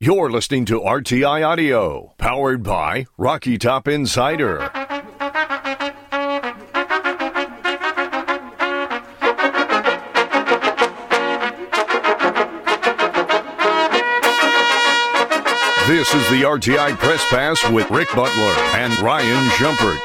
You're listening to RTI Audio, powered by Rocky Top Insider. This is the RTI Press Pass with Rick Butler and Ryan Shumpert.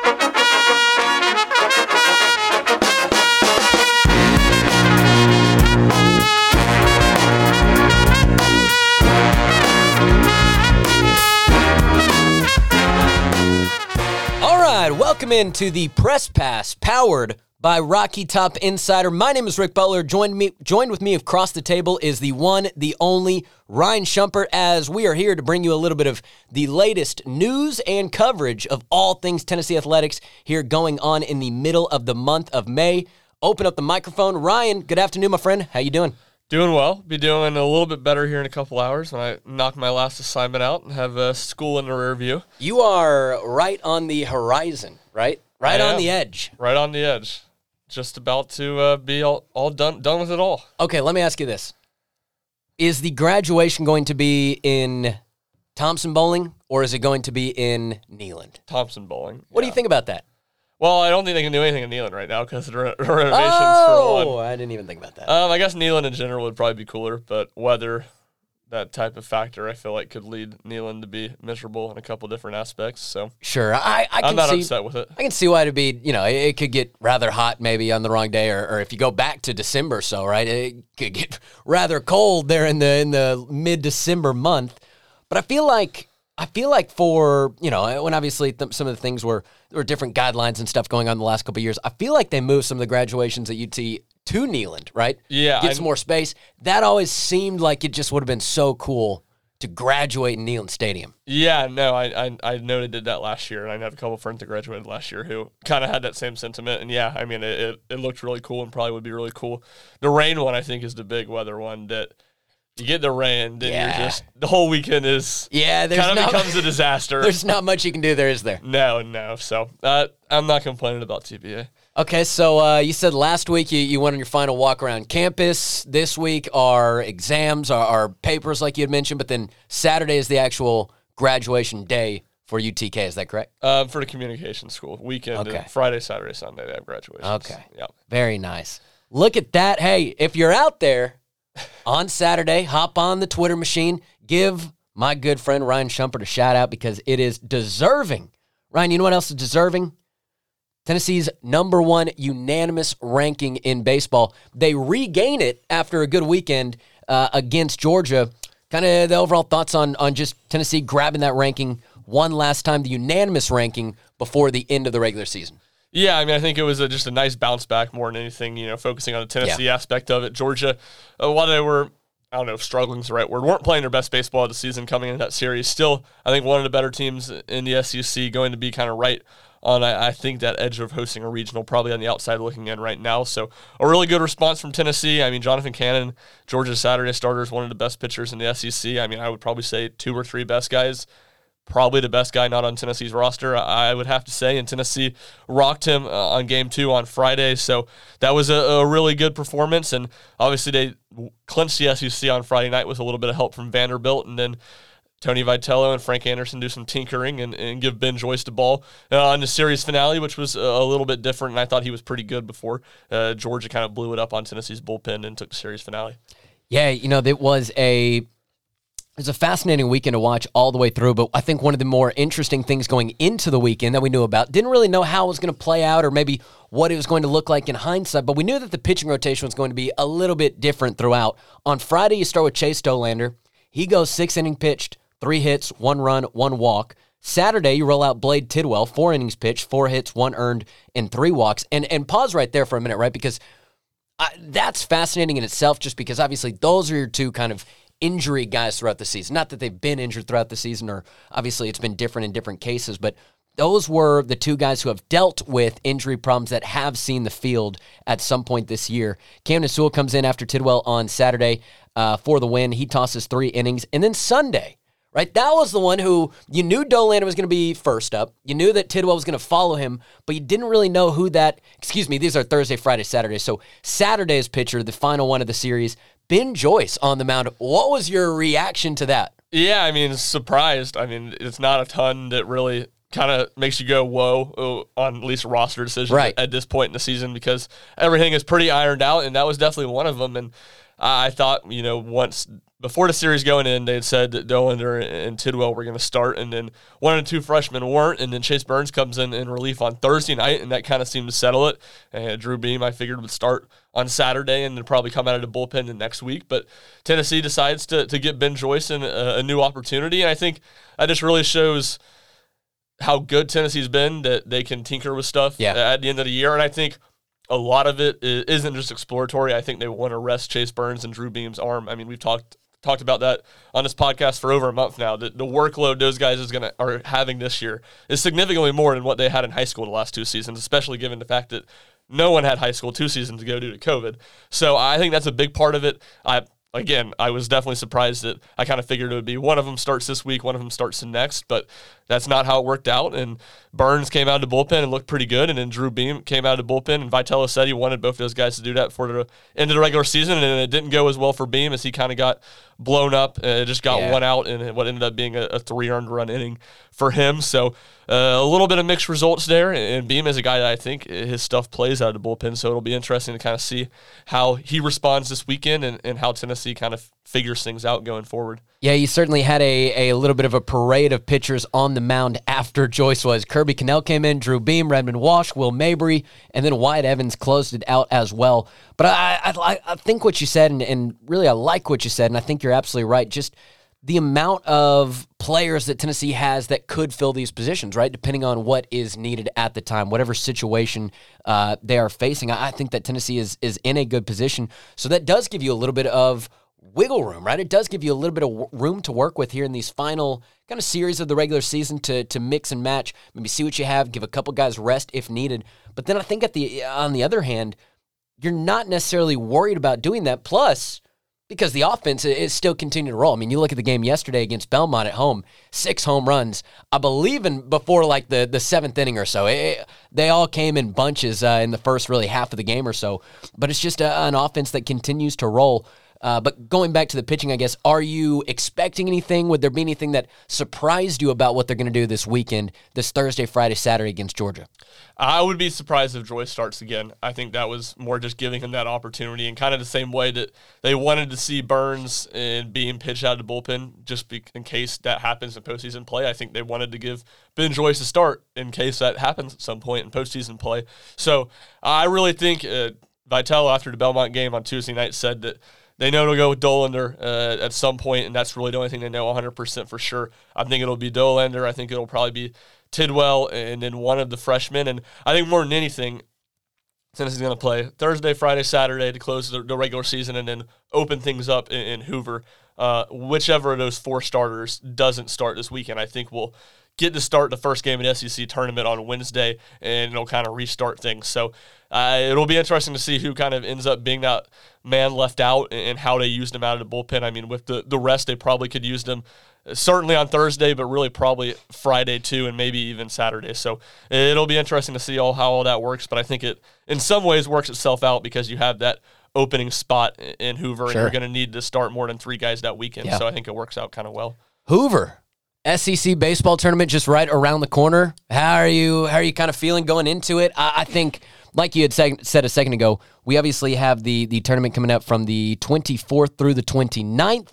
All right, welcome into the Press Pass, powered by Rocky Top Insider. My name is Rick Butler. Joined with me across the table is the one, the only Ryan Shumpert, as we are here to bring you a little bit of the latest news and coverage of all things Tennessee athletics here going on in the middle of the month of May. Open up the microphone. Ryan, good afternoon, my friend. How you doing? Doing well. Be doing a little bit better here in a couple hours when I knock my last assignment out and have school in the rear view. You are right on the horizon, right? Right on the edge. Right on the edge. Just about to be all done with it all. Okay, let me ask you this. Is the graduation going to be in Thompson Bowling, or is it going to be in Neyland? Thompson Bowling. What do you think about that? Well, I don't think they can do anything in Neyland right now because of the renovations for Oh, one. I didn't even think about that. I guess Neyland in general would probably be cooler, but weather, that type of factor, I feel like could lead Neyland to be miserable in a couple different aspects. So Sure, I'm not upset with it. I can see why it'd be, it could get rather hot maybe on the wrong day, or if you go back to December or so, right, it could get rather cold there in the mid-December month. But I feel like for, when obviously some of the things there were different guidelines and stuff going on the last couple of years, I feel like they moved some of the graduations at UT to Neyland, right? Yeah. Get some more space. That always seemed like it just would have been so cool to graduate in Neyland Stadium. Yeah, no, I know they did that last year, and I have a couple of friends that graduated last year who kind of had that same sentiment. And yeah, I mean, it looked really cool and probably would be really cool. The rain one, I think, is the big weather one that you get the rain, then you're just the whole weekend is becomes a disaster. There's not much you can do there, is there? No. So I'm not complaining about TBA. Okay, so you said last week you went on your final walk around campus. This week are exams, are papers like you had mentioned, but then Saturday is the actual graduation day for UTK. Is that correct? For the communication school. Weekend, Friday, Saturday, Sunday, they have graduations. Okay. Yep. Very nice. Look at that. Hey, if you're out there on Saturday, hop on the Twitter machine. Give my good friend Ryan Shumpert a shout out because it is deserving. Ryan, you know what else is deserving? Tennessee's #1 unanimous ranking in baseball. They regain it after a good weekend against Georgia. Kind of the overall thoughts on just Tennessee grabbing that ranking one last time, the unanimous ranking before the end of the regular season. Yeah, I mean, I think it was just a nice bounce back more than anything, focusing on the Tennessee aspect of it. Georgia, while they were, I don't know if struggling is the right word, weren't playing their best baseball of the season coming into that series. Still, I think one of the better teams in the SEC, going to be kind of right on, I think, that edge of hosting a regional, probably on the outside looking in right now. So a really good response from Tennessee. I mean, Jonathan Cannon, Georgia's Saturday starter, is one of the best pitchers in the SEC. I mean, I would probably say 2 or 3 best guys. Probably the best guy not on Tennessee's roster, I would have to say. And Tennessee rocked him on Game 2 on Friday. So that was a really good performance. And obviously they clinched the SEC on Friday night with a little bit of help from Vanderbilt. And then Tony Vitello and Frank Anderson do some tinkering and give Ben Joyce the ball on the series finale, which was a little bit different. And I thought he was pretty good before Georgia kind of blew it up on Tennessee's bullpen and took the series finale. Yeah, it was a fascinating weekend to watch all the way through, but I think one of the more interesting things going into the weekend that we knew about, didn't really know how it was going to play out or maybe what it was going to look like in hindsight, but we knew that the pitching rotation was going to be a little bit different throughout. On Friday, you start with Chase Dollander. He goes 6 innings pitched, 3 hits, 1 run, 1 walk. Saturday, you roll out Blade Tidwell, 4 innings pitched, 4 hits, 1 earned, and 3 walks. And pause right there for a minute, right? Because that's fascinating in itself, just because obviously those are your two kind of injury guys throughout the season. Not that they've been injured throughout the season, or obviously it's been different in different cases, but those were the two guys who have dealt with injury problems that have seen the field at some point this year. Cam Sewell comes in after Tidwell on Saturday for the win. He tosses 3 innings. And then Sunday, right, that was the one who you knew Dollander was going to be first up. You knew that Tidwell was going to follow him, but you didn't really know who that, these are Thursday, Friday, Saturday. So Saturday's pitcher, the final one of the series, Ben Joyce on the mound. What was your reaction to that? Yeah, I mean, surprised. I mean, it's not a ton that really kind of makes you go, whoa, on at least roster decisions at this point in the season, because everything is pretty ironed out, and that was definitely one of them. And I thought, once before the series going in, they had said that Dollander and Tidwell were going to start, and then one and two freshmen weren't, and then Chase Burns comes in relief on Thursday night, and that kind of seemed to settle it. And Drew Beam, I figured, would start on Saturday and then probably come out of the bullpen the next week. But Tennessee decides to get Ben Joyce in a new opportunity, and I think that just really shows how good Tennessee's been, that they can tinker with stuff at the end of the year. And I think a lot of it isn't just exploratory. I think they want to rest Chase Burns and Drew Beam's arm. I mean, we've talked about that on this podcast for over a month now. The workload those guys are having this year is significantly more than what they had in high school the last 2 seasons, especially given the fact that no one had high school 2 seasons ago due to COVID. So I think that's a big part of it. I was definitely surprised that I kind of figured it would be one of them starts this week, one of them starts the next, but that's not how it worked out. And Burns came out of the bullpen and looked pretty good, and then Drew Beam came out of the bullpen, and Vitello said he wanted both those guys to do that for the end of the regular season, and it didn't go as well for Beam as he kind of got blown up. It just got one out in what ended up being a 3 earned run inning for him. So a little bit of mixed results there, and Beam is a guy that I think his stuff plays out of the bullpen, so it'll be interesting to kind of see how he responds this weekend and how Tennessee kind of figures things out going forward. Yeah, you certainly had a little bit of a parade of pitchers on the mound after Joyce was. Kirby Cannell came in, Drew Beam, Redmond Walsh, Will Mabry, and then Wyatt Evans closed it out as well. But I think what you said, and really I like what you said, and I think you're absolutely right, just the amount of players that Tennessee has that could fill these positions, right, depending on what is needed at the time, whatever situation they are facing. I think that Tennessee is in a good position, so that does give you a little bit of wiggle room, right? It does give you a little bit of room to work with here in these final kind of series of the regular season to mix and match, maybe see what you have, give a couple guys rest if needed. But then I think on the other hand, you're not necessarily worried about doing that. Plus, because the offense is still continuing to roll. I mean, you look at the game yesterday against Belmont at home, 6 home runs. I believe before like the 7th inning or so. They all came in bunches in the first really half of the game or so. But it's just an offense that continues to roll. But going back to the pitching, I guess, are you expecting anything? Would there be anything that surprised you about what they're going to do this weekend, this Thursday, Friday, Saturday against Georgia? I would be surprised if Joyce starts again. I think that was more just giving him that opportunity, and kind of the same way that they wanted to see Burns and Beam pitch out of the bullpen just in case that happens in postseason play. I think they wanted to give Ben Joyce a start in case that happens at some point in postseason play. So I really think Vitello, after the Belmont game on Tuesday night, said that they know to go with Dollander at some point, and that's really the only thing they know 100% for sure. I think it'll be Dollander. I think it'll probably be Tidwell and then one of the freshmen. And I think more than anything, Tennessee's going to play Thursday, Friday, Saturday to close the regular season and then open things up in Hoover. Whichever of those 4 starters doesn't start this weekend, I think we'll get to start the first game of the SEC tournament on Wednesday, and it'll kind of restart things. So it'll be interesting to see who kind of ends up being that man left out and how they used him out of the bullpen. I mean, with the rest, they probably could use them certainly on Thursday, but really probably Friday too, and maybe even Saturday. So it'll be interesting to see how all that works, but I think it in some ways works itself out because you have that opening spot in Hoover, and you're going to need to start more than 3 guys that weekend. Yeah. So I think it works out kind of well. Hoover, SEC baseball tournament just right around the corner. How are you kind of feeling going into it? I think, like you had said a second ago, we obviously have the tournament coming up from the 24th through the 29th.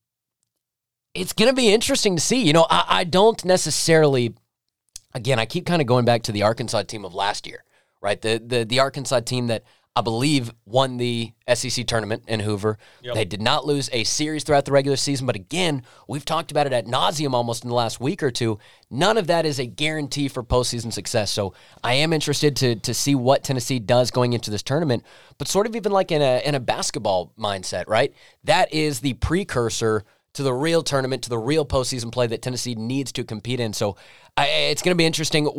It's going to be interesting to see. I don't necessarily, again, I keep kind of going back to the Arkansas team of last year, right? The Arkansas team that I believe won the SEC tournament in Hoover. Yep. They did not lose a series throughout the regular season, but again, we've talked about it ad nauseum almost in the last week or two. None of that is a guarantee for postseason success. So I am interested to see what Tennessee does going into this tournament, but sort of even like in a basketball mindset, right? That is the precursor to the real tournament, to the real postseason play that Tennessee needs to compete in. So it's going to be interesting.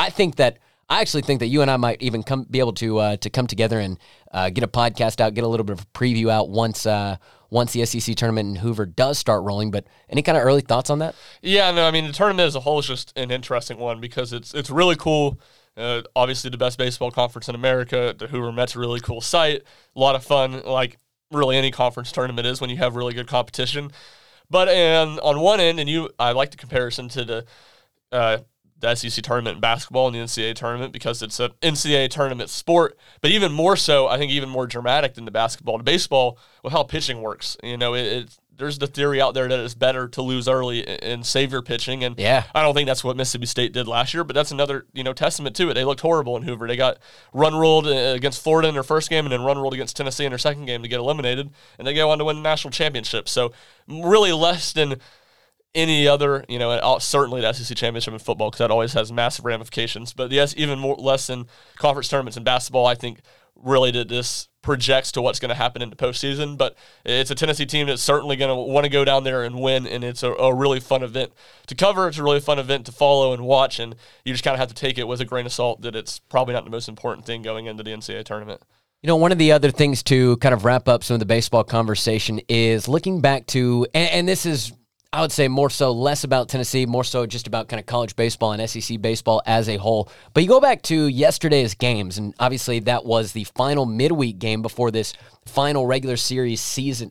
I actually think that you and I might even be able to come together and get a podcast out, get a little bit of a preview out once the SEC tournament in Hoover does start rolling. But any kind of early thoughts on that? Yeah, no, I mean, the tournament as a whole is just an interesting one because it's really cool. Obviously, the best baseball conference in America. The Hoover Met's a really cool site. A lot of fun, like really any conference tournament is when you have really good competition. But on one end, I like the comparison to the SEC tournament in basketball and the NCAA tournament because it's an NCAA tournament sport, but even more so, I think even more dramatic than the basketball to baseball with how pitching works. There's the theory out there that it's better to lose early and save your pitching, and I don't think that's what Mississippi State did last year, but that's another testament to it. They looked horrible in Hoover. They got run-ruled against Florida in their first game and then run-ruled against Tennessee in their second game to get eliminated, and they go on to win the national championship. So really less than any other, certainly the SEC championship in football because that always has massive ramifications, but yes, even more less than conference tournaments in basketball, I think really that this projects to what's going to happen in the postseason. But it's a Tennessee team that's certainly going to want to go down there and win, and it's a really fun event to cover. It's a really fun event to follow and watch, and you just kind of have to take it with a grain of salt that it's probably not the most important thing going into the NCAA tournament. One of the other things to kind of wrap up some of the baseball conversation is looking back to, and this is, I would say, more so less about Tennessee, more so just about kind of college baseball and SEC baseball as a whole. But you go back to yesterday's games, and obviously that was the final midweek game before this final regular season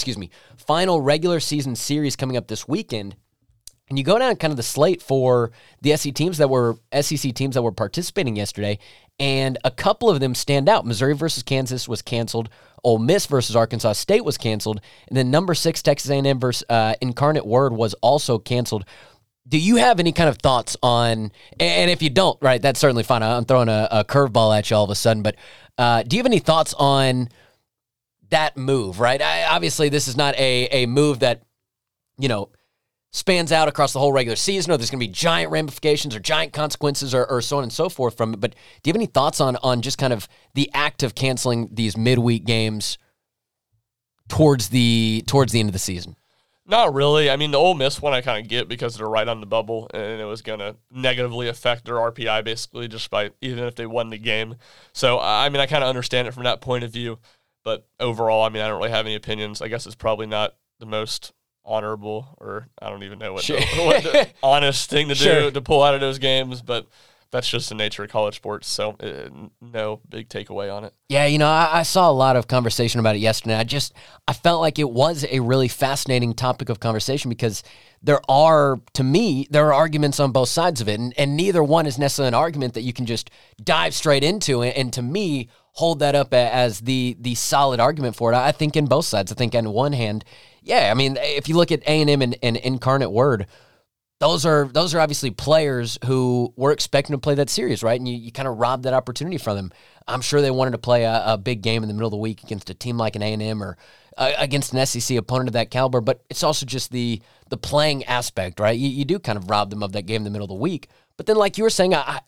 series coming up this weekend. And you go down kind of the slate for the SEC teams that were participating yesterday, and a couple of them stand out. Missouri versus Kansas was canceled. Ole Miss versus Arkansas State was canceled. And then number 6, Texas A&M versus Incarnate Word was also canceled. Do you have any kind of thoughts on, and if you don't, right, that's certainly fine. I'm throwing a curveball at you all of a sudden, but do you have any thoughts on that move, right? Obviously, this is not a move that, spans out across the whole regular season, or there's going to be giant ramifications or giant consequences or so on and so forth from it. But do you have any thoughts on just kind of the act of canceling these midweek games towards the end of the season? Not really. I mean, the Ole Miss one I kind of get because they're right on the bubble, and it was going to negatively affect their RPI basically just by even if they won the game. So, I mean, I kind of understand it from that point of view. But overall, I mean, I don't really have any opinions. I guess it's probably not the most honorable, or I don't even know what the honest thing to do to pull out of those games, but that's just the nature of college sports, so no big takeaway on it. Yeah, I saw a lot of conversation about it yesterday. I felt like it was a really fascinating topic of conversation because there are arguments on both sides of it, and neither one is necessarily an argument that you can just dive straight into, and to me, hold that up as the solid argument for it. I think in both sides. I think on one hand, yeah, I mean, if you look at A&M and Incarnate Word, those are obviously players who were expecting to play that series, right? And you kind of robbed that opportunity from them. I'm sure they wanted to play a big game in the middle of the week against a team like an A&M or against an SEC opponent of that caliber, but it's also just the playing aspect, right? You do kind of rob them of that game in the middle of the week. But then like you were saying,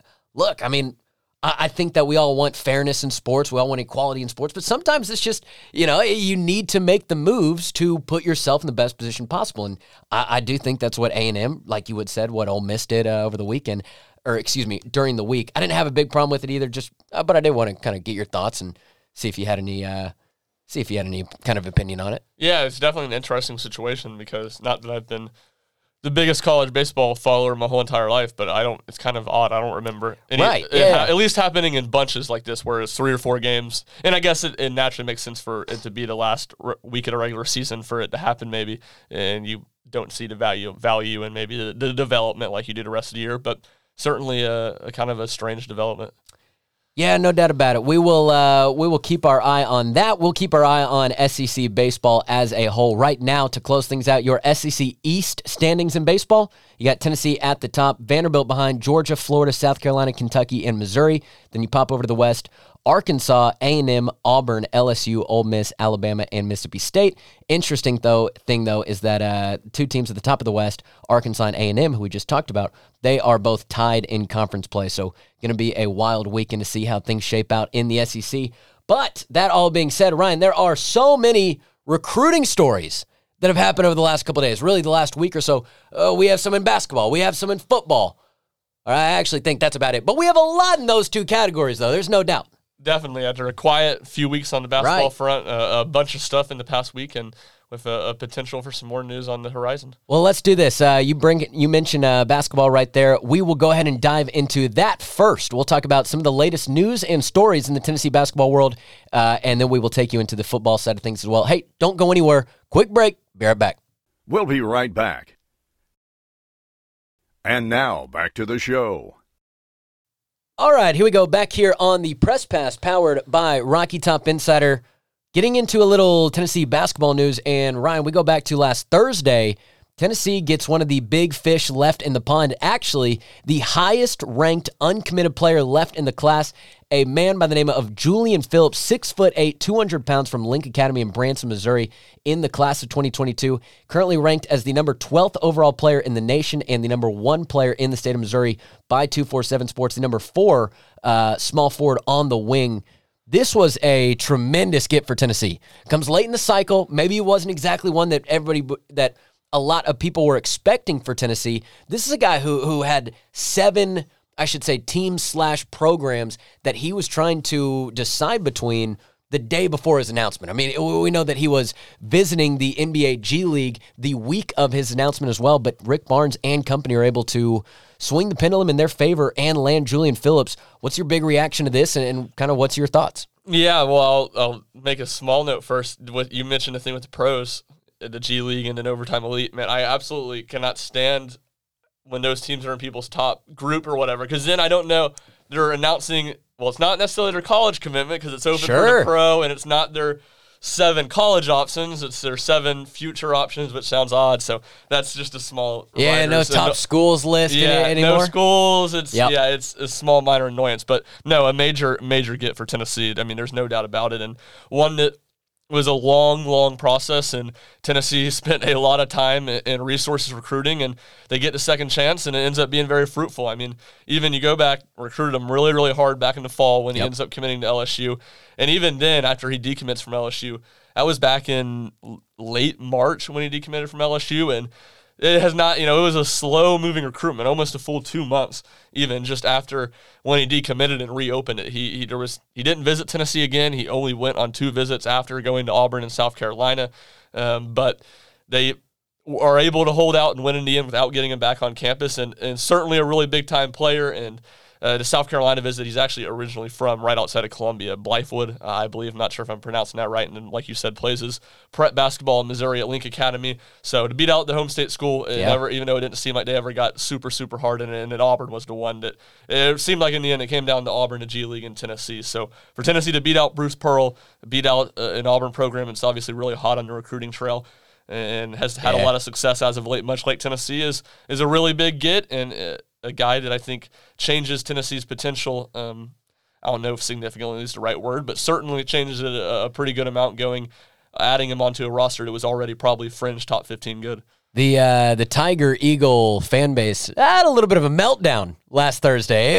I think that we all want fairness in sports. We all want equality in sports. But sometimes it's just, you need to make the moves to put yourself in the best position possible. And I do think that's what A&M, like you had said, what Ole Miss did over the weekend, during the week. I didn't have a big problem with it either, but I did want to kind of get your thoughts and see if you had any kind of opinion on it. Yeah, it's definitely an interesting situation because not that I've been the biggest college baseball follower my whole entire life, but it's kind of odd. I don't remember at least happening in bunches like this where it's 3 or 4 games. And I guess it naturally makes sense for it to be the last week of the regular season for it to happen maybe. And you don't see the value and maybe the development like you do the rest of the year, but certainly a kind of a strange development. Yeah, no doubt about it. We will keep our eye on that. We'll keep our eye on SEC baseball as a whole. Right now, to close things out, your SEC East standings in baseball. You got Tennessee at the top, Vanderbilt behind, Georgia, Florida, South Carolina, Kentucky, and Missouri. Then you pop over to the West, Arkansas, A&M, Auburn, LSU, Ole Miss, Alabama, and Mississippi State. Interesting thing though is that 2 teams at the top of the West, Arkansas and A&M, who we just talked about, they are both tied in conference play. So going to be a wild weekend to see how things shape out in the SEC. But that all being said, Ryan, there are so many recruiting stories that have happened over the last couple of days, really the last week or so. We have some in basketball. We have some in football. I actually think that's about it. But we have a lot in those 2 categories, though. There's no doubt. Definitely. After a quiet few weeks on the basketball front, a bunch of stuff in the past week, and with a potential for some more news on the horizon. Well, let's do this. You mentioned basketball right there. We will go ahead and dive into that first. We'll talk about some of the latest news and stories in the Tennessee basketball world, and then we will take you into the football side of things as well. Hey, don't go anywhere. Quick break. Be right back. We'll be right back. And now, back to the show. All right, here we go. Back here on the Press Pass, powered by Rocky Top Insider. Getting into a little Tennessee basketball news, and Ryan, we go back to last Thursday. Tennessee gets one of the big fish left in the pond. Actually, the highest-ranked uncommitted player left in the class, a man by the name of Julian Phillips, 6'8", 200 pounds from Link Academy in Branson, Missouri, in the class of 2022. Currently ranked as the number 12th overall player in the nation and the number 1 player in the state of Missouri by 247 Sports, the number 4 small forward on the wing. This was a tremendous get for Tennessee. Comes late in the cycle. Maybe it wasn't exactly one that a lot of people were expecting for Tennessee. This is a guy who had 7, I should say, teams/programs that he was trying to decide between the day before his announcement. I mean, we know that he was visiting the NBA G League the week of his announcement as well, but Rick Barnes and company are able to swing the pendulum in their favor and land Julian Phillips. What's your big reaction to this, and kind of what's your thoughts? Yeah, well, I'll make a small note first. What you mentioned, the thing with the pros, the G League and then Overtime Elite, man, I absolutely cannot stand when those teams are in people's top group or whatever, because then I don't know, they're announcing, well, it's not necessarily their college commitment because it's open for the pro, and it's not their 7 college options, it's their 7 future options, which sounds odd, so that's just a small reminder. Yeah, no top schools list anymore? No schools, it's a small minor annoyance, but no, a major get for Tennessee. I mean, there's no doubt about it, and one that was a long process, and Tennessee spent a lot of time and resources recruiting, and they get the second chance, and it ends up being very fruitful. I mean, even you go back, recruited him really hard back in the fall when he ends up committing to LSU, and even then, after he decommits from LSU, that was back in late March when he decommitted from LSU, and it has not, it was a slow-moving recruitment, almost a full 2 months, even just after when he decommitted and reopened it. He didn't visit Tennessee again. He only went on 2 visits after going to Auburn and South Carolina, but they are able to hold out and win in the end without getting him back on campus, and certainly a really big-time player. And the South Carolina visit, he's actually originally from right outside of Columbia, Blythewood, I believe. I'm not sure if I'm pronouncing that right. And then, like you said, plays his prep basketball in Missouri at Link Academy. So to beat out the home state school, even though it didn't seem like they ever got super hard in it, and then Auburn was the one that it seemed like in the end it came down to Auburn, the G League, and Tennessee. So for Tennessee to beat out Bruce Pearl, beat out an Auburn program, it's obviously really hot on the recruiting trail and has had a lot of success as of late, much like Tennessee is a really big get, and a guy that I think changes Tennessee's potential. I don't know if significantly is the right word, but certainly changes it a pretty good amount, adding him onto a roster that was already probably fringe top 15 good. The Tiger Eagle fan base had a little bit of a meltdown last Thursday.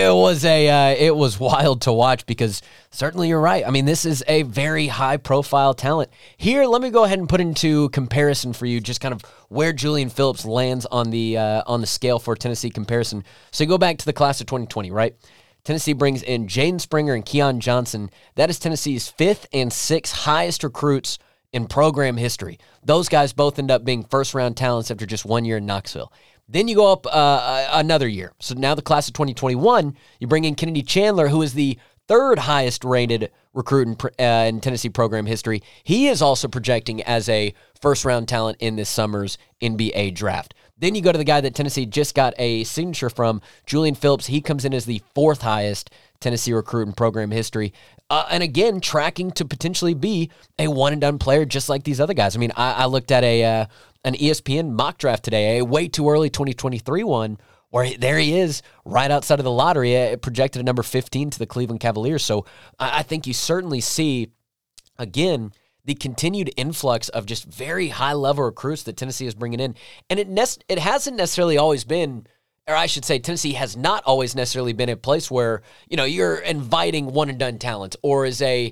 It was wild to watch because certainly you're right. I mean, this is a very high profile talent. Here, let me go ahead and put into comparison for you just kind of where Julian Phillips lands on the scale for Tennessee comparison. So you go back to the class of 2020, right? Tennessee brings in Jaden Springer and Keon Johnson. That is Tennessee's 5th and 6th highest recruits in program history. Those guys both end up being first-round talents after just 1 year in Knoxville. Then you go up another year. So now the class of 2021, you bring in Kennedy Chandler, who is the 3rd highest-rated recruit in Tennessee program history. He is also projecting as a first-round talent in this summer's NBA draft. Then you go to the guy that Tennessee just got a signature from, Julian Phillips. He comes in as the 4th highest Tennessee recruit in program history. And again, tracking to potentially be a one-and-done player just like these other guys. I mean, I looked at an ESPN mock draft today, a way too early 2023 one, where there he is right outside of the lottery, projected at number 15 to the Cleveland Cavaliers. So I think you certainly see, again, the continued influx of just very high-level recruits that Tennessee is bringing in. And it hasn't necessarily always been, or I should say Tennessee has not always necessarily been a place where, you're inviting one-and-done talent or is a,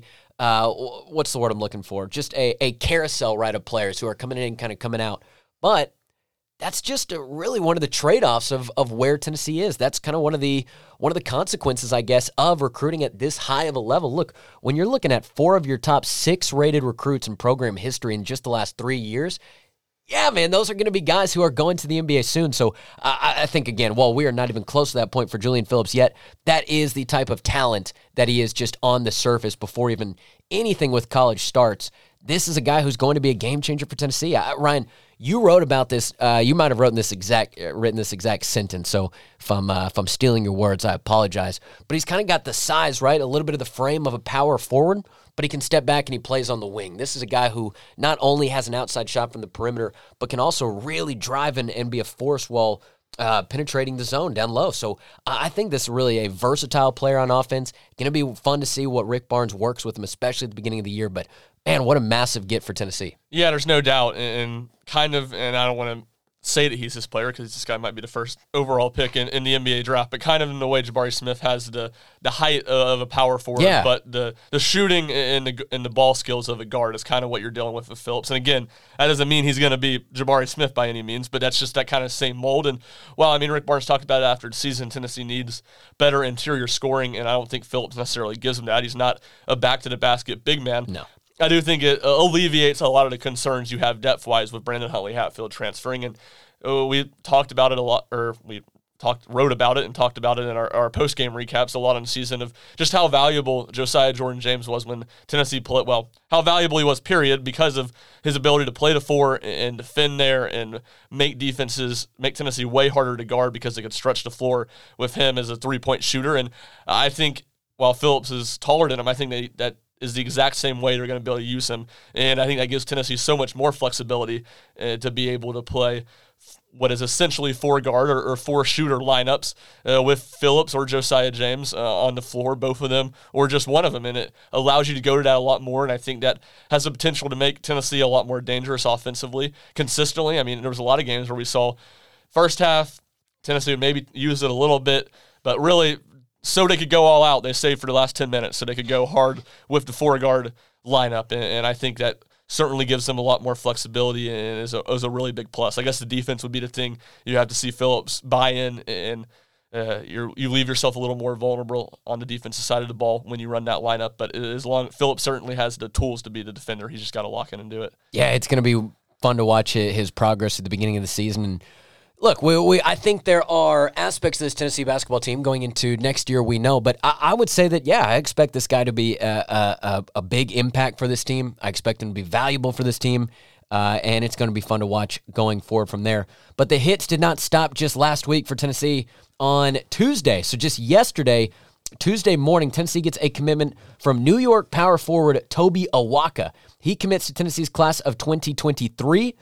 what's the word I'm looking for? Just a carousel, right, of players who are coming in and kind of coming out. But that's just really one of the trade-offs of where Tennessee is. That's kind of one of the consequences, I guess, of recruiting at this high of a level. Look, when you're looking at 4 of your top 6 rated recruits in program history in just the last 3 years, yeah, man, those are going to be guys who are going to the NBA soon. So I think, again, while we are not even close to that point for Julian Phillips yet, that is the type of talent that he is just on the surface before even anything with college starts. This is a guy who's going to be a game changer for Tennessee. Ryan, You wrote about this. You might have written this exact sentence. So if I'm stealing your words, I apologize. But he's kind of got the size, right? A little bit of the frame of a power forward, but he can step back and he plays on the wing. This is a guy who not only has an outside shot from the perimeter, but can also really drive and be a force while penetrating the zone down low. So I think this is really a versatile player on offense. Going to be fun to see what Rick Barnes works with him, especially at the beginning of the year. But man, what a massive get for Tennessee. Yeah, there's no doubt. And I don't want to say that he's this player because this guy might be the first overall pick in the NBA draft, but kind of in the way Jabari Smith has the height of a power forward, but the shooting and the ball skills of a guard is kind of what you're dealing with Phillips. And again, that doesn't mean he's going to be Jabari Smith by any means, but that's just that kind of same mold. And Rick Barnes talked about it after the season. Tennessee needs better interior scoring, and I don't think Phillips necessarily gives him that. He's not a back to the basket big man. No. I do think it alleviates a lot of the concerns you have depth-wise with Brandon Huntley-Hatfield transferring. And we talked about it a lot, or we wrote about it and talked about it in our post-game recaps a lot on the season of just how valuable Josiah Jordan-James was when Tennessee played. Well, how valuable he was, period, because of his ability to play the four and defend there and make Tennessee way harder to guard because they could stretch the floor with him as a three-point shooter. And I think while Phillips is taller than him, I think that is the exact same way they're going to be able to use him. And I think that gives Tennessee so much more flexibility to be able to play what is essentially four guard or four shooter lineups with Phillips or Josiah James on the floor, both of them, or just one of them. And it allows you to go to that a lot more. And I think that has the potential to make Tennessee a lot more dangerous offensively, consistently. I mean, there was a lot of games where we saw first half, Tennessee would maybe use it a little bit, but really, so they could go all out, they saved for the last 10 minutes, so they could go hard with the four-guard lineup. And I think that certainly gives them a lot more flexibility and is a really big plus. I guess the defense would be the thing you have to see Phillips buy in, and you leave yourself a little more vulnerable on the defensive side of the ball when you run that lineup. But Phillips certainly has the tools to be the defender. He's just got to lock in and do it. Yeah, it's going to be fun to watch his progress at the beginning of the season. And look, I think there are aspects of this Tennessee basketball team going into next year we know, but I would say that, yeah, I expect this guy to be a big impact for this team. I expect him to be valuable for this team, and it's going to be fun to watch going forward from there. But the hits did not stop just last week for Tennessee on Tuesday. So just yesterday, Tuesday morning, Tennessee gets a commitment from New York power forward Toby Awaka. He commits to Tennessee's class of 2023.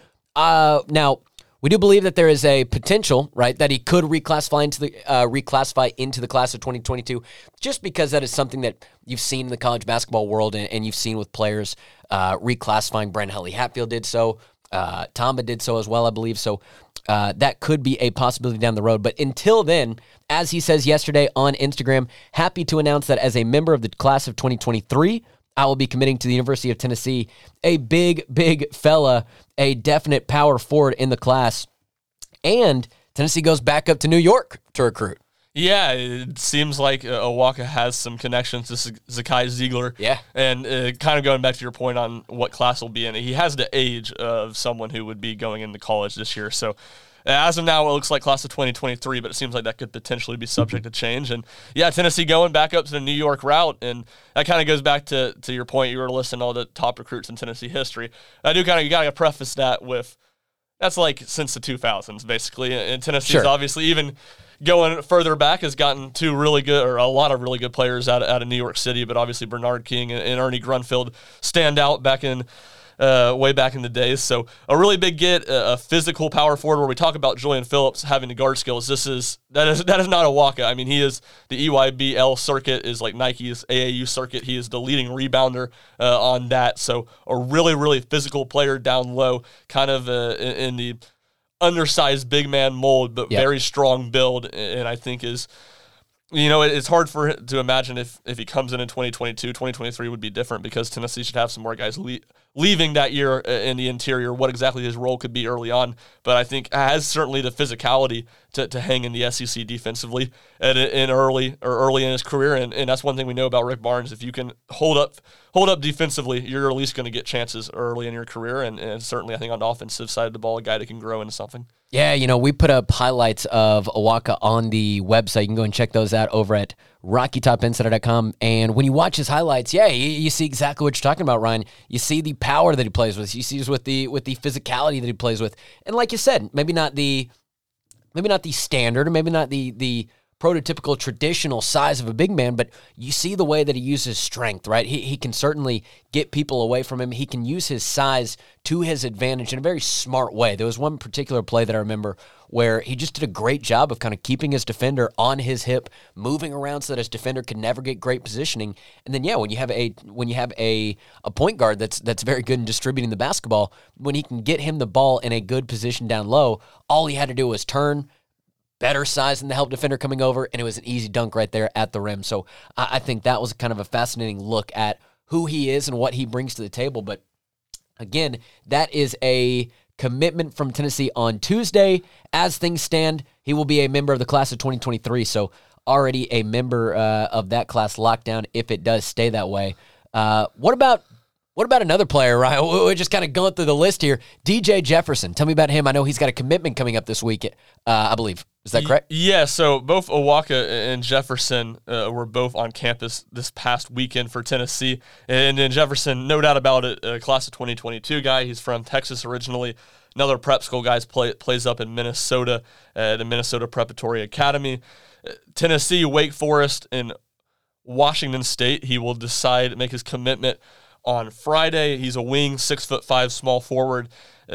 Now, we do believe that there is a potential, right, that he could reclassify into the class of 2022, just because that is something that you've seen in the college basketball world and you've seen with players reclassifying. Brandon Huntley-Hatfield did so. Tamba did so as well, I believe. So that could be a possibility down the road. But until then, as he says yesterday on Instagram, happy to announce that as a member of the class of 2023, I will be committing to the University of Tennessee, a big fella, a definite power forward in the class. And Tennessee goes back up to New York to recruit. Yeah, it seems like Awaka has some connections to Zakai Ziegler. Yeah. And kind of going back to your point on what class will be in, he has the age of someone who would be going into college this year. So as of now, it looks like class of 2023, but it seems like that could potentially be subject to change. And yeah, Tennessee going back up to the New York route, and that kind of goes back to your point. You were listing all the top recruits in Tennessee history. You got to preface that with that's like since the 2000s, basically. And Tennessee's obviously even going further back has gotten a lot of really good players out of New York City, but obviously Bernard King and Ernie Grunfeld stand out back in way back in the days. So a really big get, a physical power forward where we talk about Julian Phillips having the guard skills. That is not Awaka. I mean, he is the EYBL circuit is like Nike's AAU circuit. He is the leading rebounder on that. So a really, really physical player down low, kind of in the undersized big man mold, but very strong build. And I think is, it's hard for him to imagine if he comes in 2022, 2023 would be different because Tennessee should have some more guys leaving that year in the interior, what exactly his role could be early on. But I think has certainly the physicality to hang in the SEC defensively early in his career. And that's one thing we know about Rick Barnes. If you can hold up defensively, you're at least going to get chances early in your career. And certainly I think on the offensive side of the ball, a guy that can grow into something. Yeah, we put up highlights of Awaka on the website. You can go and check those out over at RockyTopInsider.com. And when you watch his highlights, you see exactly what you're talking about, Ryan. You see the power that he plays with. You see with the physicality that he plays with. And like you said, maybe not the standard, or maybe not the prototypical traditional size of a big man, but you see the way that he uses strength, right? He can certainly get people away from him. He can use his size to his advantage in a very smart way. There was one particular play that I remember where he just did a great job of kind of keeping his defender on his hip, moving around so that his defender could never get great positioning. And then, when you have a point guard that's very good in distributing the basketball, when he can get him the ball in a good position down low, all he had to do was turn, better size than the help defender coming over, and it was an easy dunk right there at the rim. So I think that was kind of a fascinating look at who he is and what he brings to the table. But again, that is a commitment from Tennessee on Tuesday. As things stand, he will be a member of the class of 2023, so already a member of that class locked down if it does stay that way. What about another player, Ryan? We're just kind of going through the list here. DJ Jefferson. Tell me about him. I know he's got a commitment coming up this week, I believe. Is that correct? Yeah, so both Owaka and Jefferson were both on campus this past weekend for Tennessee. And then Jefferson, no doubt about it, a class of 2022 guy. He's from Texas originally. Another prep school guy plays up in Minnesota at the Minnesota Preparatory Academy. Tennessee, Wake Forest, and Washington State. He will make his commitment on Friday. He's a wing, 6'5", small forward.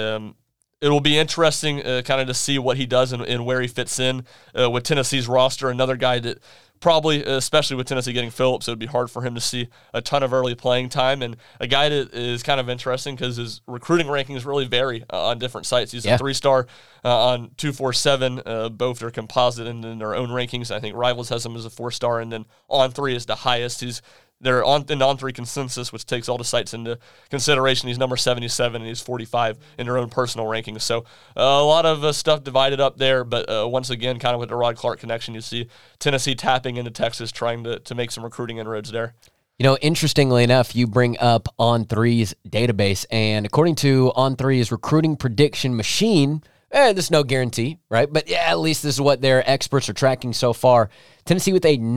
It will be interesting kind of to see what he does and where he fits in with Tennessee's roster. Another guy that probably, especially with Tennessee getting Phillips, it would be hard for him to see a ton of early playing time. And a guy that is kind of interesting because his recruiting rankings really vary on different sites. He's a 3-star on 247. Both are composite in their own rankings. I think Rivals has him as a 4-star, and then On3 is the highest. They're on On3 consensus, which takes all the sites into consideration. He's number 77, and he's 45 in their own personal rankings. So a lot of stuff divided up there, but once again, kind of with the Rod Clark connection, you see Tennessee tapping into Texas, trying to make some recruiting inroads there. Interestingly enough, you bring up On3's database, and according to On3's recruiting prediction machine, there's no guarantee, right? But at least this is what their experts are tracking so far. Tennessee with a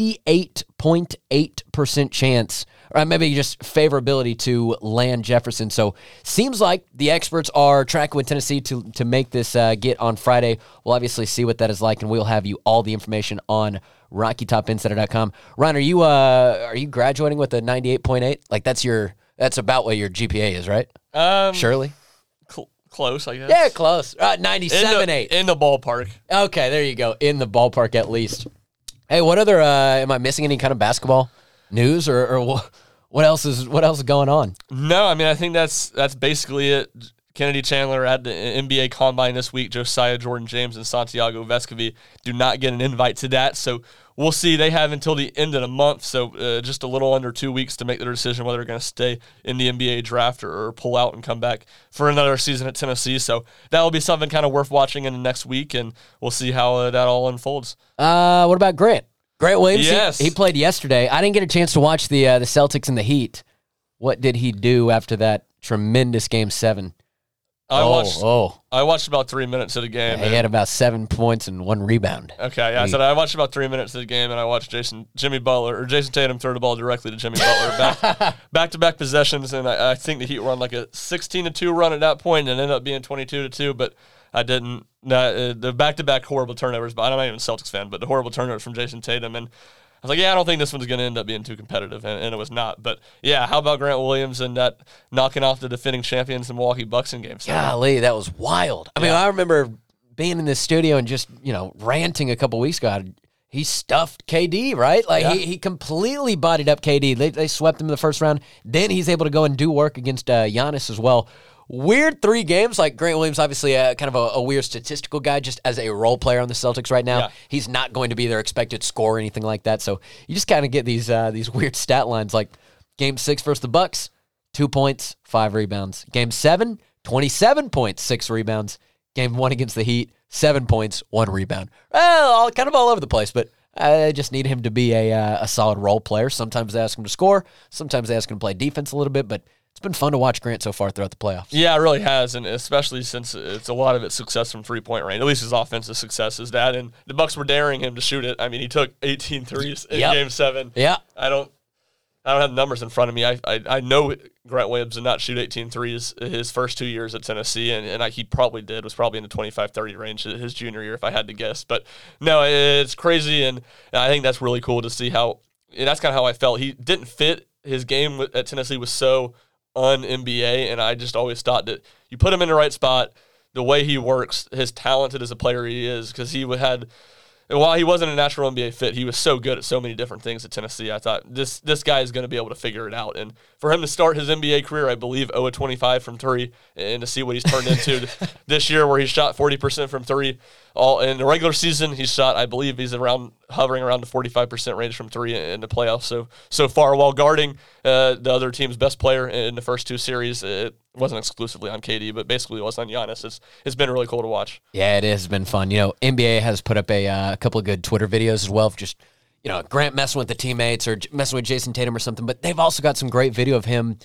98.8% chance, or maybe just favorability to land Jefferson. So seems like the experts are tracking with Tennessee to make this get on Friday. We'll obviously see what that is like, and we'll have you all the information on RockyTopInsider.com. Ryan, are you graduating with a 98.8? Like that's about what your GPA is, right? Surely. Close, I guess. Yeah, close. 97.8. In the ballpark. Okay, there you go. In the ballpark, at least. Hey, what other? Am I missing any kind of basketball news, or what else is going on? No, I mean I think that's basically it. Kennedy Chandler at the NBA Combine this week. Josiah Jordan James and Santiago Vescovi do not get an invite to that, so we'll see. They have until the end of the month, so just a little under 2 weeks to make their decision whether they're going to stay in the NBA draft or pull out and come back for another season at Tennessee. So that will be something kind of worth watching in the next week, and we'll see how that all unfolds. What about Grant? Grant Williams? Yes. He played yesterday. I didn't get a chance to watch the Celtics and the Heat. What did he do after that tremendous Game 7? I watched about 3 minutes of the game. He had about 7 points and 1 rebound. Okay, yeah. So I watched about 3 minutes of the game, and I watched Jason Tatum throw the ball directly to Jimmy Butler. Back-to-back possessions, and I think the Heat were on like a 16-2 run at that point, and ended up being 22-2. But I didn't. The back-to-back horrible turnovers. But I'm not even a Celtics fan, but the horrible turnovers from Jason Tatum, and I was like, I don't think this one's going to end up being too competitive, and it was not. But, yeah, how about Grant Williams and that knocking off the defending champions, the Milwaukee Bucks in Game 7? Golly, that was wild. I mean, I remember being in this studio and just, ranting a couple weeks ago. He stuffed KD, right? Like, he completely bodied up KD. They swept him in the first round. Then he's able to go and do work against Giannis as well. Weird 3 games. Like Grant Williams, obviously kind of a weird statistical guy just as a role player on the Celtics right now. Yeah. He's not going to be their expected score or anything like that. So you just kind of get these weird stat lines like Game 6 versus the Bucks, 2 points, 5 rebounds. Game 7, 27 points, 6 rebounds. Game 1 against the Heat, 7 points, 1 rebound. Well, kind of all over the place, but I just need him to be a solid role player. Sometimes they ask him to score. Sometimes they ask him to play defense a little bit, but it's been fun to watch Grant so far throughout the playoffs. Yeah, it really has, and especially since it's a lot of it's success from three-point range. At least his offensive success is that, and the Bucks were daring him to shoot it. I mean, he took 18 threes in Game 7. Yeah. I don't have the numbers in front of me. I know Grant Williams did not shoot 18 threes his first 2 years at Tennessee, and he probably did. Was probably in the 25-30 range his junior year, if I had to guess. But no, it's crazy, and I think that's really cool to see how. And that's kind of how I felt. He didn't fit. His game at Tennessee was so un-NBA, and I just always thought that you put him in the right spot, the way he works, as talented as a player he is, because while he wasn't a natural NBA fit, he was so good at so many different things at Tennessee. I thought this guy is going to be able to figure it out. And for him to start his NBA career, I believe, 0-25 from three, and to see what he's turned into this year, where he shot 40% from three. All in the regular season, he's shot, I believe, he's hovering around the 45% range from three in the playoffs so far, while guarding the other team's best player in the first two series. It wasn't exclusively on KD, but basically it was on Giannis. It's been really cool to watch. Yeah, it has been fun. NBA has put up a couple of good Twitter videos as well of just, Grant messing with the teammates or messing with Jason Tatum or something, but they've also got some great video of him,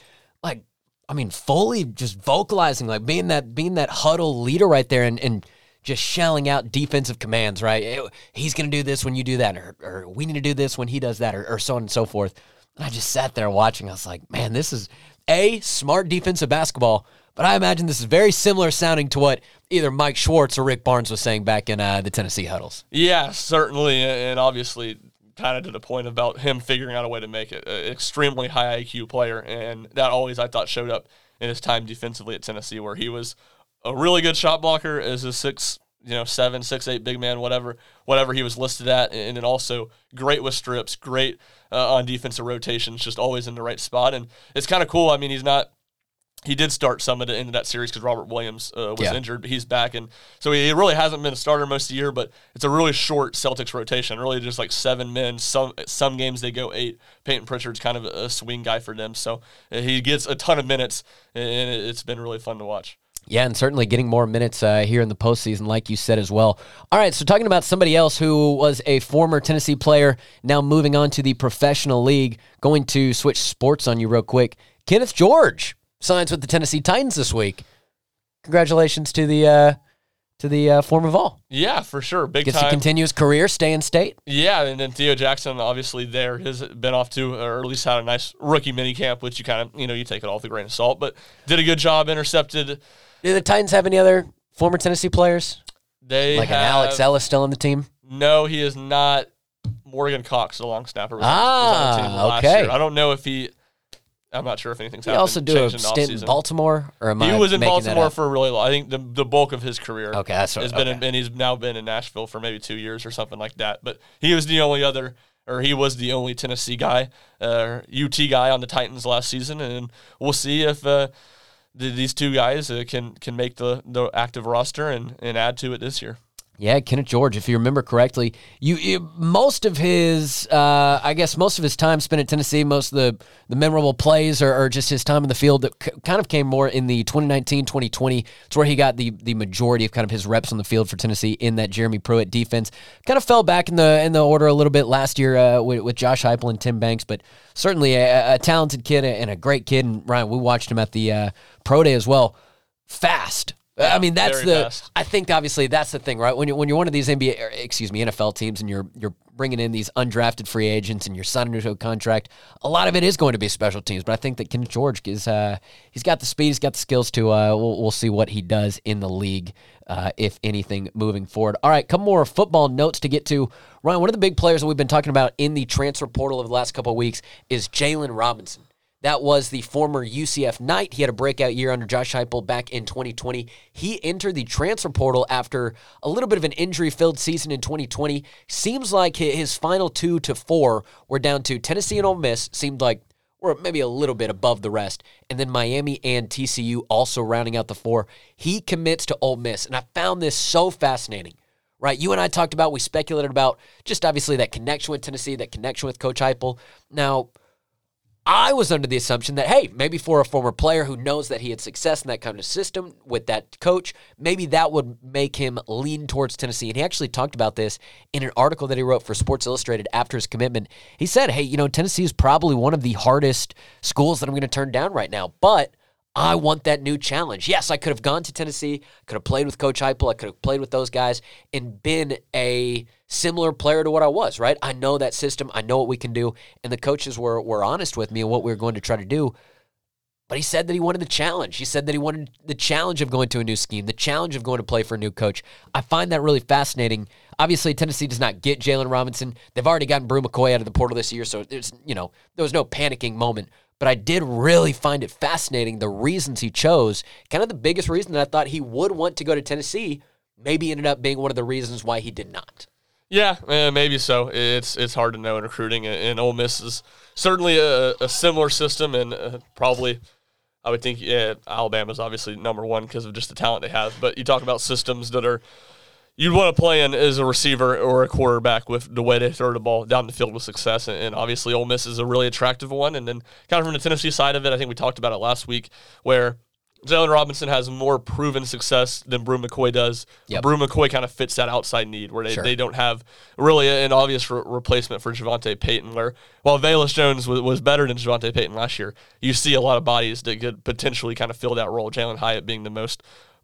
fully just vocalizing, being that huddle leader right there and just shelling out defensive commands, right? He's going to do this when you do that, or we need to do this when he does that, or so on and so forth. And I just sat there watching. I was like, man, this is smart defensive basketball, but I imagine this is very similar sounding to what either Mike Schwartz or Rick Barnes was saying back in the Tennessee huddles. Yeah, certainly, and obviously kind of to the point about him figuring out a way to make it. An extremely high IQ player, and that always, I thought, showed up in his time defensively at Tennessee, where he was a really good shot blocker as a 6'7", 6'8" big man, whatever he was listed at, and then also great with strips, great on defensive rotations, just always in the right spot. And it's kind of cool. I mean, he did start some of it into that series because Robert Williams was injured, but he's back, and so he really hasn't been a starter most of the year. But it's a really short Celtics rotation, really just like 7 men. Some games they go 8. Peyton Pritchard's kind of a swing guy for them, so he gets a ton of minutes, and it's been really fun to watch. Yeah, and certainly getting more minutes here in the postseason, like you said as well. All right, so talking about somebody else who was a former Tennessee player, now moving on to the professional league, going to switch sports on you real quick. Kenneth George signs with the Tennessee Titans this week. Congratulations to the former Vol. Yeah, for sure. Gets to continue his career, stay in state. Yeah, and then Theo Jackson, obviously, there has been off to, or at least had a nice rookie minicamp, which you kind of, you take it all with a grain of salt, but did a good job, intercepted. Do the Titans have any other former Tennessee players? They an Alex Ellis still on the team? No, he is not. Morgan Cox, the long snapper, was on the team last year. I don't know if I'm not sure if anything's happened. He also do a stint in Baltimore, or he was in Baltimore for a really long. I think the bulk of his career. Okay, that's has been, and he's now been in Nashville for maybe 2 years or something like that. But he was the only Tennessee guy, UT guy on the Titans last season, and we'll see if these two guys can make the active roster and add to it this year. Yeah, Kenneth George, if you remember correctly, most of his time spent at Tennessee, most of the memorable plays are just his time in the field that kind of came more in the 2019-2020. It's where he got the majority of kind of his reps on the field for Tennessee in that Jeremy Pruitt defense. Kind of fell back in the order a little bit last year with Josh Heupel and Tim Banks, but certainly a talented kid and a great kid. And Ryan, we watched him at the Pro Day as well. Fast. I mean, fast. I think obviously that's the thing, right? When you're one of these NFL teams and you're bringing in these undrafted free agents and you're signing into a contract, a lot of it is going to be special teams. But I think that Kenneth George he's got the speed, he's got the skills to. We'll see what he does in the league, if anything, moving forward. All right, couple more football notes to get to. Ryan, one of the big players that we've been talking about in the transfer portal over the last couple of weeks is Jalen Robinson. That was the former UCF Knight. He had a breakout year under Josh Heupel back in 2020. He entered the transfer portal after a little bit of an injury-filled season in 2020. Seems like his final 2 to 4 were down to Tennessee and Ole Miss. Seemed like we're maybe a little bit above the rest. And then Miami and TCU also rounding out the 4. He commits to Ole Miss, and I found this so fascinating. Right, you and I talked about, we speculated about just obviously that connection with Tennessee, that connection with Coach Heupel. Now, I was under the assumption that, hey, maybe for a former player who knows that he had success in that kind of system with that coach, maybe that would make him lean towards Tennessee. And he actually talked about this in an article that he wrote for Sports Illustrated after his commitment. He said, hey, Tennessee is probably one of the hardest schools that I'm going to turn down right now, but I want that new challenge. Yes, I could have gone to Tennessee, could have played with Coach Heupel, I could have played with those guys and been a similar player to what I was, right? I know that system, I know what we can do, and the coaches were honest with me and what we were going to try to do. But he said that he wanted the challenge. He said that he wanted the challenge of going to a new scheme, the challenge of going to play for a new coach. I find that really fascinating. Obviously, Tennessee does not get Jalen Robinson. They've already gotten Bru McCoy out of the portal this year, so there was no panicking moment. But I did really find it fascinating the reasons he chose. Kind of the biggest reason that I thought he would want to go to Tennessee maybe ended up being one of the reasons why he did not. Yeah, maybe so. It's hard to know in recruiting, and Ole Miss is certainly a similar system, and probably I would think Alabama's obviously number one because of just the talent they have. But you talk about systems that are you'd want to play in as a receiver or a quarterback with the way they throw the ball down the field with success. And obviously Ole Miss is a really attractive one. And then kind of from the Tennessee side of it, I think we talked about it last week, where Jalen Robinson has more proven success than Bru McCoy does. Yep. Bru McCoy kind of fits that outside need where they don't have really an obvious replacement for Javonte Payton, where while Velus Jones was better than Javonte Payton last year, you see a lot of bodies that could potentially kind of fill that role, Jalen Hyatt being the most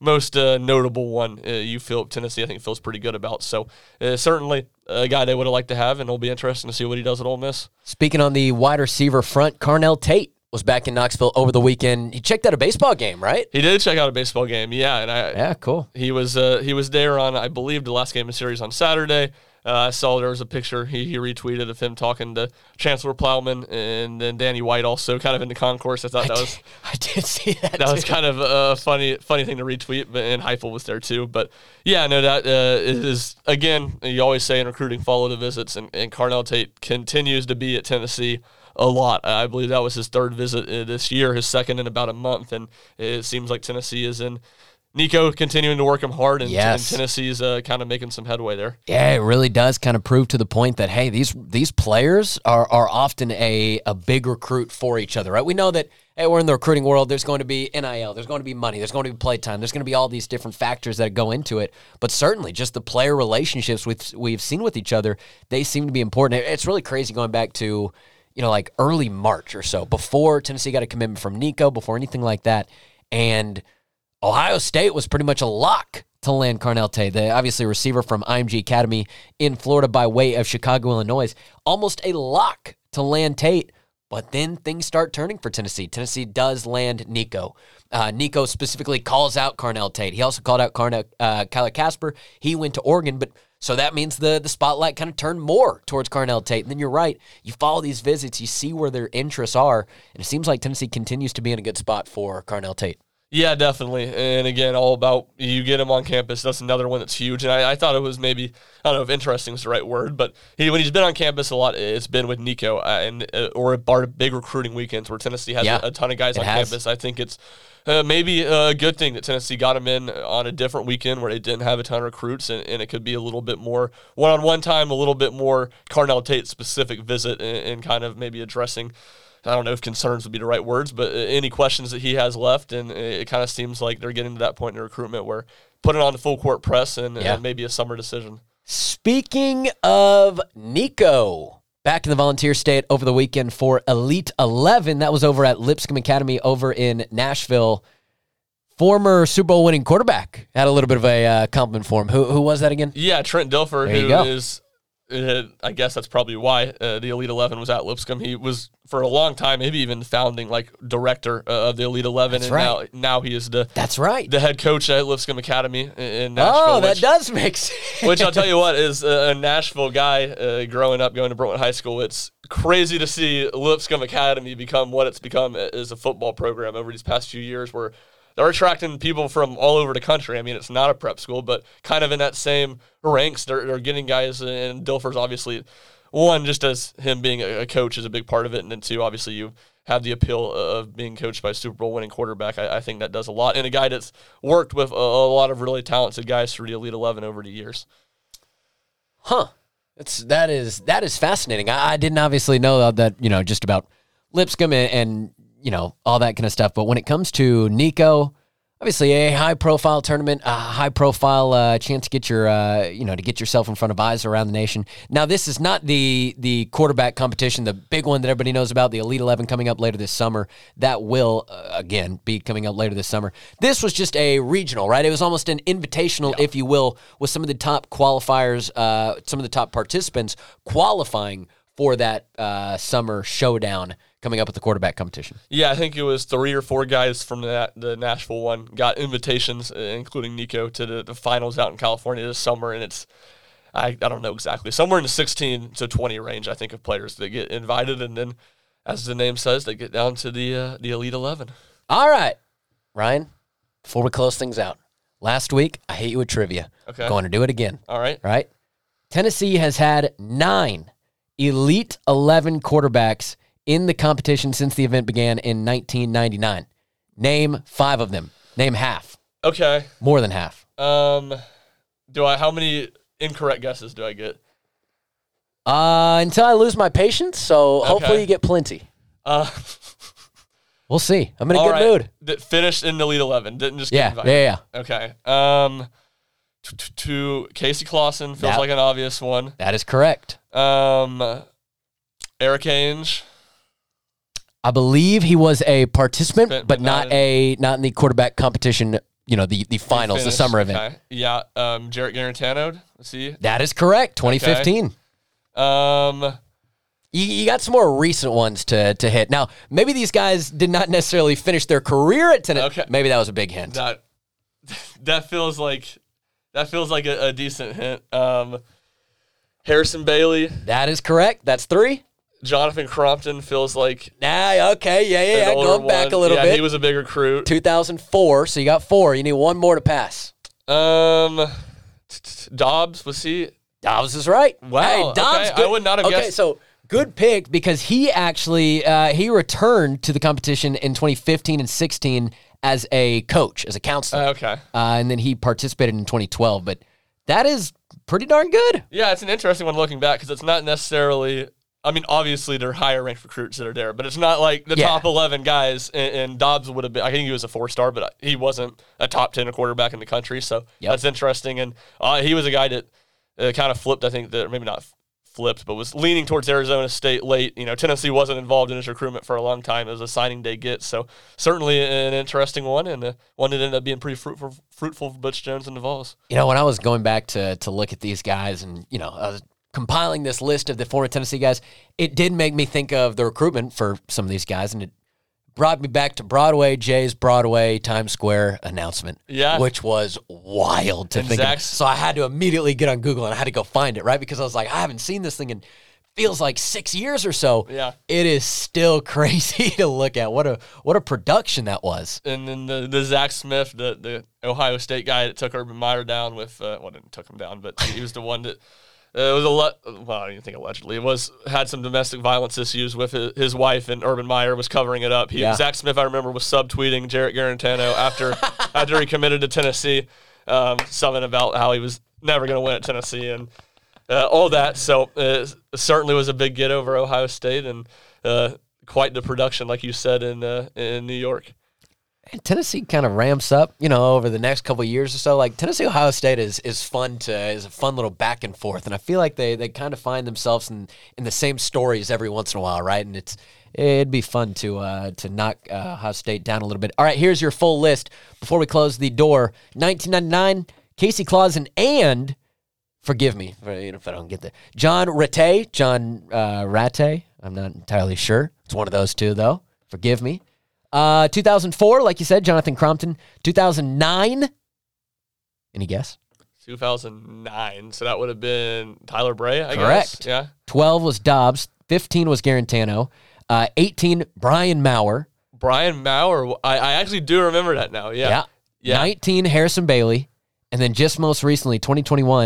notable one Tennessee, I think, feels pretty good about. So certainly a guy they would have liked to have, and it'll be interesting to see what he does at Ole Miss. Speaking on the wide receiver front, Carnell Tate was back in Knoxville over the weekend. He checked out a baseball game, right? He did check out a baseball game, yeah. And cool. He was there on, I believe, the last game of the series on Saturday. I saw there was a picture he retweeted of him talking to Chancellor Plowman and then Danny White also kind of in the concourse. I did see that. That was kind of a funny thing to retweet, and Heupel was there too. But yeah, no, that is, again, you always say in recruiting, follow the visits, and Carnell Tate continues to be at Tennessee a lot. I believe that was his third visit this year, his second in about a month, and it seems like Tennessee is in. Nico continuing to work him hard, and Tennessee's kind of making some headway there. Yeah, it really does kind of prove to the point that, hey, these players are often a big recruit for each other, right? We know that, hey, we're in the recruiting world. There's going to be NIL. There's going to be money. There's going to be play time. There's going to be all these different factors that go into it. But certainly just the player relationships we've seen with each other, they seem to be important. It's really crazy going back to, like early March or so, before Tennessee got a commitment from Nico, before anything like that. And Ohio State was pretty much a lock to land Carnell Tate, the obviously receiver from IMG Academy in Florida by way of Chicago, Illinois. Almost a lock to land Tate, but then things start turning for Tennessee. Tennessee does land Nico. Nico specifically calls out Carnell Tate. He also called out Kyler Casper. He went to Oregon, but so that means the spotlight kind of turned more towards Carnell Tate. And then you're right. You follow these visits, you see where their interests are, and it seems like Tennessee continues to be in a good spot for Carnell Tate. Yeah, definitely. And again, all about you get him on campus. That's another one that's huge. And I thought it was maybe, I don't know if interesting is the right word, but when he's been on campus a lot, it's been with Nico or at big recruiting weekends where Tennessee has a ton of guys on campus. I think it's maybe a good thing that Tennessee got him in on a different weekend where they didn't have a ton of recruits, and it could be a little bit more one-on-one time, a little bit more Carnell Tate-specific visit and kind of maybe addressing, I don't know if concerns would be the right words, but any questions that he has left, and it kind of seems like they're getting to that point in recruitment where putting on the full court press and maybe a summer decision. Speaking of Nico, back in the Volunteer State over the weekend for Elite 11. That was over at Lipscomb Academy over in Nashville. Former Super Bowl winning quarterback had a little bit of a compliment for him. Who was that again? Yeah, Trent Dilfer, who is... I guess that's probably why the Elite 11 was at Lipscomb. He was, for a long time, maybe even founding director of the Elite 11. That's and right. now he is the head coach at Lipscomb Academy in Nashville. Oh, that does make sense. Which I'll tell you what, is a Nashville guy growing up, going to Brentwood High School. It's crazy to see Lipscomb Academy become what it's become as a football program over these past few years, where they're attracting people from all over the country. I mean, it's not a prep school, but kind of in that same ranks, they're getting guys, and Dilfer's obviously, one, just as him being a coach is a big part of it, and then two, obviously you have the appeal of being coached by a Super Bowl winning quarterback. I think that does a lot, and a guy that's worked with a lot of really talented guys through the Elite 11 over the years. Huh. That is fascinating. I didn't obviously know that, just about Lipscomb and all that kind of stuff. But when it comes to Nico, obviously a high-profile tournament, a high-profile chance to get your, to get yourself in front of eyes around the nation. Now, this is not the quarterback competition, the big one that everybody knows about, the Elite 11 coming up later this summer. That will, again, be coming up later this summer. This was just a regional, right? It was almost an invitational, if you will, with some of the top qualifiers, some of the top participants qualifying for that summer showdown coming up with the quarterback competition. Yeah, I think it was 3 or 4 guys from the Nashville one got invitations, including Nico, to the finals out in California this summer, and it's I don't know exactly, somewhere in the 16 to 20 range, I think, of players that get invited, and then, as the name says, they get down to the Elite 11. All right, Ryan, before we close things out, last week, I hate you with trivia. Okay. I'm going to do it again. All right. Right? Tennessee has had 9 Elite 11 quarterbacks in the competition since the event began in 1999. Name 5 of them. Name half. Okay. More than half. How many incorrect guesses do I get? Until I lose my patience, so hopefully you get plenty. We'll see. I'm in a good mood. That finished in the Elite 11, didn't just get invited. Yeah. Okay. To Casey Clausen feels like an obvious one. That is correct. Eric Ainge. I believe he was a participant, but not in the quarterback competition, the finals, the summer event. Okay. Yeah. Jarrett Garantano. Let's see. That is correct. 2015. Okay. You got some more recent ones to hit. Now, maybe these guys did not necessarily finish their career at Tennessee. Okay. Maybe that was a big hint. That feels like a decent hint. Harrison Bailey. That is correct. That's 3. Jonathan Crompton feels like okay, yeah. Going back a little bit. Yeah, he was a big recruit. 2004, so you got 4. You need one more to pass. Dobbs, was he? Dobbs is right. Wow. Hey, Dobbs. Okay. I would not have guessed. Okay, so good pick because he actually he returned to the competition in 2015 and 16 as a coach, as a counselor. Okay. And then he participated in 2012, but that is pretty darn good. Yeah, it's an interesting one looking back because it's not necessarily. I mean, obviously, they're higher ranked recruits that are there, but it's not like the top 11 guys. And Dobbs would have been, I think he was a 4-star, but he wasn't a top 10 quarterback in the country. So that's interesting. And he was a guy that kind of flipped, I think, that maybe not flipped, but was leaning towards Arizona State late. Tennessee wasn't involved in his recruitment for a long time as a signing day get. So certainly an interesting one, and one that ended up being pretty fruitful for Butch Jones and the Vols. When I was going back to look at these guys and, I was compiling this list of the former Tennessee guys, it did make me think of the recruitment for some of these guys, and it brought me back to Jay's Broadway Times Square announcement, which was wild to think of. So I had to immediately get on Google, and I had to go find it, right? Because I was like, I haven't seen this thing in feels like 6 years or so. Yeah. It is still crazy to look at. What a production that was. And then the Zach Smith, the Ohio State guy that took Urban Meyer down with, didn't took him down, but he was the one that it was I didn't think allegedly. It had some domestic violence issues with his wife, and Urban Meyer was covering it up. Zach Smith, I remember, was subtweeting Jarrett Garantano after he committed to Tennessee, something about how he was never going to win at Tennessee and all that. So it certainly was a big get over Ohio State and quite the production, like you said, in New York. And Tennessee kind of ramps up, over the next couple of years or so. Like Tennessee, Ohio State is a fun little back and forth, and I feel like they kind of find themselves in the same stories every once in a while, right? And it'd be fun to knock Ohio State down a little bit. All right, here's your full list before we close the door. 1999, Casey Clausen and forgive me if I don't get there. John Rattay. I'm not entirely sure. It's one of those two though. Forgive me. 2004, like you said, Jonathan Crompton. 2009, any guess? 2009, so that would have been Tyler Bray, I Correct. guess. Yeah. 12 was Dobbs. 15 was Garantano. 18, Brian Maurer. Brian Maurer, I actually do remember that now. Yeah. 19, Harrison Bailey. And then just most recently, 2021,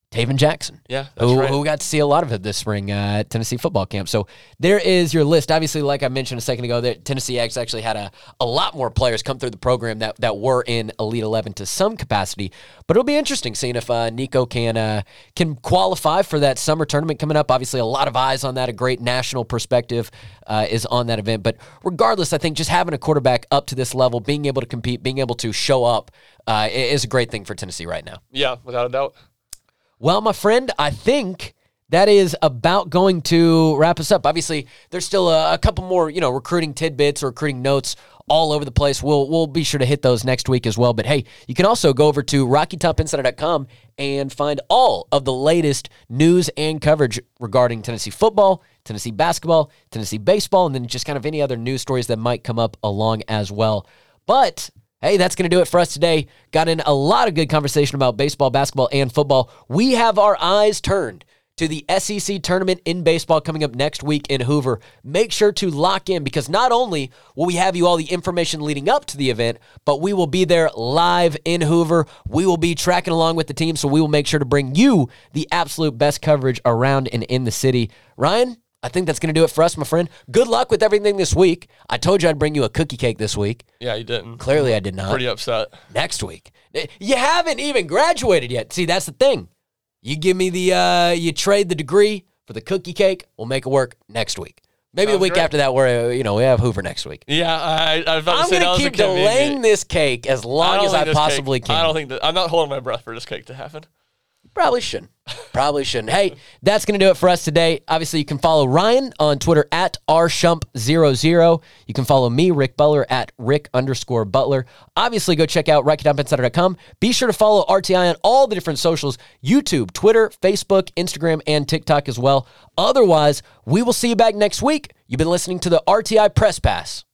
Taven Jackson. Yeah, that's right. Who got to see a lot of it this spring at Tennessee football camp. So there is your list. Obviously, like I mentioned a second ago, that Tennessee X actually had a lot more players come through the program that were in Elite 11 to some capacity. But it'll be interesting seeing if Nico can qualify for that summer tournament coming up. Obviously, a lot of eyes on that. A great national perspective is on that event. But regardless, I think just having a quarterback up to this level, being able to compete, being able to show up is a great thing for Tennessee right now. Yeah, without a doubt. Well, my friend, I think that is about going to wrap us up. Obviously, there's still a couple more, recruiting tidbits or recruiting notes all over the place. We'll be sure to hit those next week as well. But hey, you can also go over to RockyTopInsider.com and find all of the latest news and coverage regarding Tennessee football, Tennessee basketball, Tennessee baseball, and then just kind of any other news stories that might come up along as well. But hey, that's going to do it for us today. Got in a lot of good conversation about baseball, basketball, and football. We have our eyes turned to the SEC tournament in baseball coming up next week in Hoover. Make sure to lock in because not only will we have you all the information leading up to the event, but we will be there live in Hoover. We will be tracking along with the team, so we will make sure to bring you the absolute best coverage around and in the city. Ryan, I think that's going to do it for us, my friend. Good luck with everything this week. I told you I'd bring you a cookie cake this week. Yeah, you didn't. Clearly I did not. Pretty upset. Next week. You haven't even graduated yet. See, that's the thing. You give me you trade the degree for the cookie cake. We'll make it work next week. Maybe the week great. After that, we have Hoover next week. Yeah, I'm going to keep delaying this cake as long as I possibly can. I don't think I'm not holding my breath for this cake to happen. Probably shouldn't. Hey, that's going to do it for us today. Obviously, you can follow Ryan on Twitter at rshump00. You can follow me, Rick Butler, at Rick_Butler. Obviously, go check out RockyTopInsider.com. Be sure to follow RTI on all the different socials, YouTube, Twitter, Facebook, Instagram, and TikTok as well. Otherwise, we will see you back next week. You've been listening to the RTI Press Pass.